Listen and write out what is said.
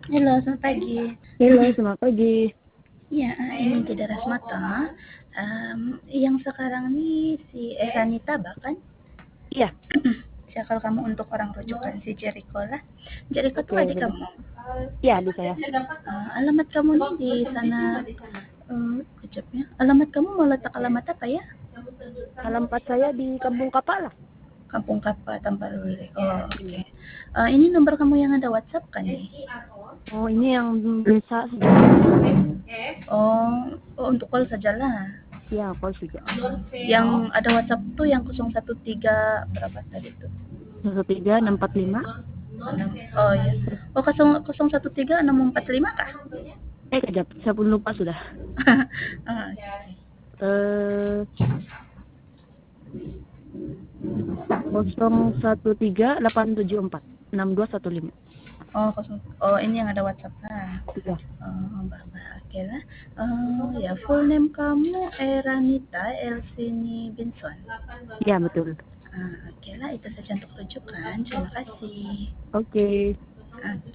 Halo, selamat pagi. Halo, selamat pagi. Ya, ini tidak Rasmata. Yang sekarang ini si Eranita bahkan. Iya, Ya, kalau kamu untuk orang rujukan si Jericho lah. Jericho tuh oke, adik boleh. kamu. Iya, di saya. Alamat kamu nih di sana. Kejapnya. Alamat kamu mau letak alamat apa ya? Alamat saya di Kampung Kapala. Kampung Kapa, Tampaluli. Oh, oke. Iya. Ini nomor kamu yang ada WhatsApp kan nih? Oh, ini yang bisa saja. Oh, untuk call sajalah. Iya, call saja. Yang ada WhatsApp tuh yang 013 berapa tadi tuh? 13645. Oh iya. Oh, 013 645 kah? Kejap, saya pun lupa sudah. Ah, Eh, 013874 6215. oh, ini yang ada WhatsApp lah. Iya, Oh, oke lah. Ya, full name kamu Eranita Elsini Binson. iya betul. Oke lah, itu saja untuk rujukan. Terima kasih. Oke. Oke.